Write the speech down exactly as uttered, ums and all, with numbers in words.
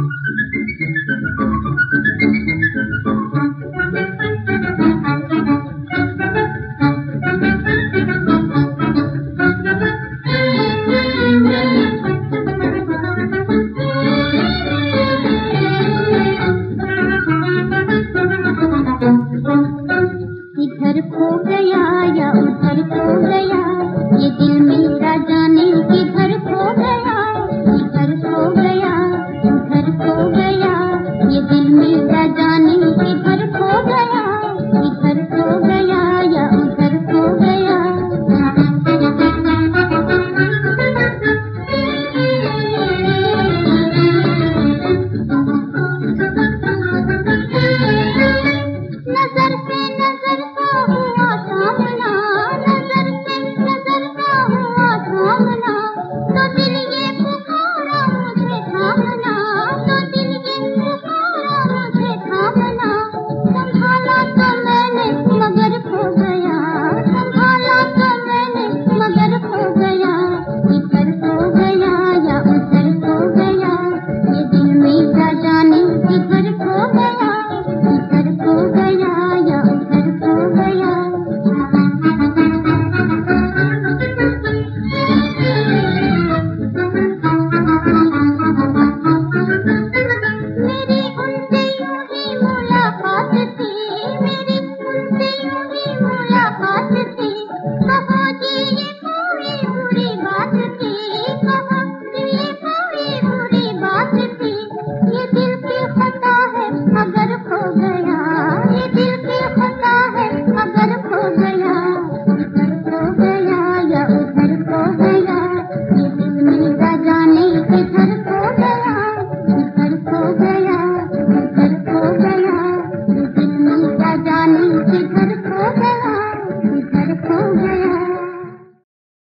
इधर खो गया या उधर खो गया, ये दिल मेरा जाने किधर खो गया। इधर खो गया उधर खो गया, ये दिल मेरा